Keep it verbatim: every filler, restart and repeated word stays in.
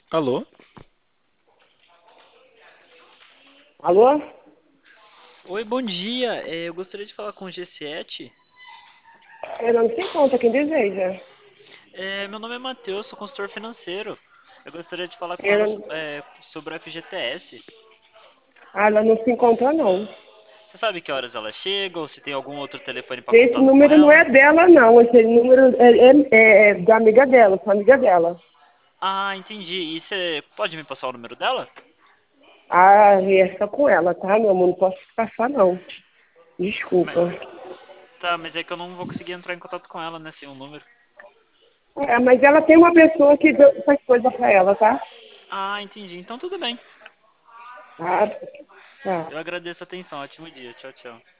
Alô? Alô? Oi, bom dia. É, eu gostaria de falar com o G sete. Eu não se encontra quem deseja. É, meu nome é Matheus, sou consultor financeiro. Eu gostaria de falar com ela Ela, é, sobre o F G T S. ah, ela não se encontra, não. Você sabe que horas ela chega ou se tem algum outro telefone para Esse contato com número não ela? é dela, não. Esse número é, é- é é da amiga dela, sua amiga dela. Ah, entendi. E você pode me passar o número dela? Ah, e só com ela, tá, meu amor? Não posso te passar, não. Mas, Desculpa. tá, mas é que eu não vou conseguir entrar em contato com ela, né, sem o número. É, mas ela tem uma pessoa que deu- faz coisa pra ela, tá? Ah, entendi. Então tudo bem. Ah, tá. Eu agradeço a atenção. Ótimo dia. Tchau, tchau.